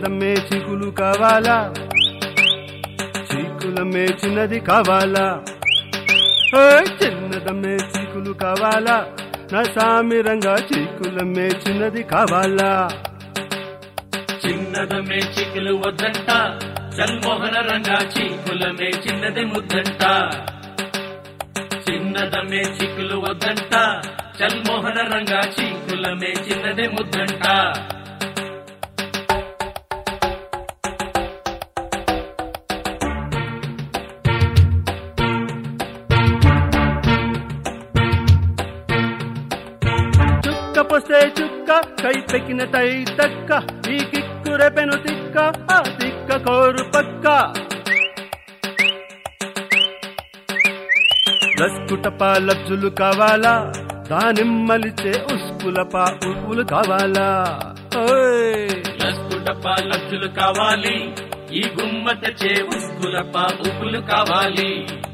చిన్నదమ్మే చిగులు కావాలా చీకులమ్మే చిన్నది కావాలా చిన్నదమ్మే చీకులు కావాలా నా సామిరంగా చీకులమ్మే చిన్నది కావాలా చిన్నదమ్మే చిక్కులు వద్దంట చల్మోహన రంగా చీకులమే చిన్నది ముద్దంట చిన్నదమ్మే చిక్కులు వద్దంట చల్మోహన రంగా చీకులమే చిన్నది ముద్దంట పోస్తే చుక్క కై పెక్కిన తై తక్క ఈ కిక్కురె పెను తిక్క ఆ తిక్క కోరు పక్క దస్కుటప లబ్జులు కావాలా దానిమ్మలిచే ఉస్కులప ఉప్పులు కావాలా దస్కుటప లబ్జులు కావాలి ఈ గుమ్మత చే ఉస్కులప ఉప్పులు కావాలి